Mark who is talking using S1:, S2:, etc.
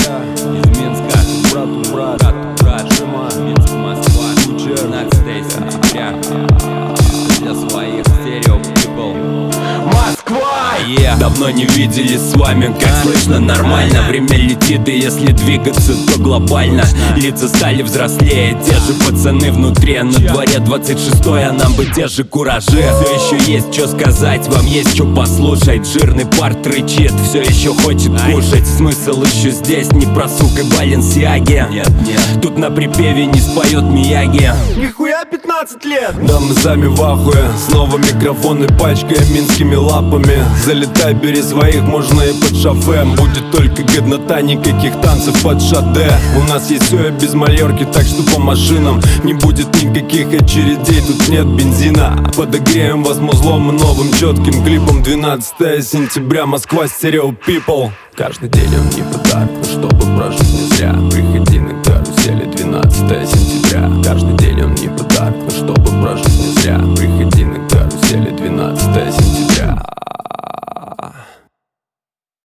S1: Из Минска, брат, Жима, Минск, Москва, 15 сентября. Для своих стерео people. Москва! Давно не виделись с вами, как слышно, нормально. Время летит, и если двигаться, то глобально. Лица стали взрослее, те же пацаны внутри. На дворе 26-й, а нам бы те же куражи. Все еще есть что сказать, вам есть что послушать. Жирный парт рычит, все еще хочет кушать. Смысл еще здесь, не про сук и Баленсиаги. Нет, тут на припеве не споет Мияги.
S2: Нихуя 15 лет!
S3: Да мы сами в ахуе, снова микрофоны пачкая минскими лапами. Залетай, бери своих, можно и под шофе. Будет только годнота, никаких танцев под шаде. У нас есть все и без малерки, так что по машинам не будет никаких очередей, тут нет бензина. Подогреем вас музлом и новым четким клипом. 12 сентября, Москва, стерео people. Каждый день он не подарок, но чтобы прожить не зря. Приходи на карусели, 12 сентября. Каждый день он не подарок, но чтобы прожить не зря. Приходи на карусели, 12 сентября.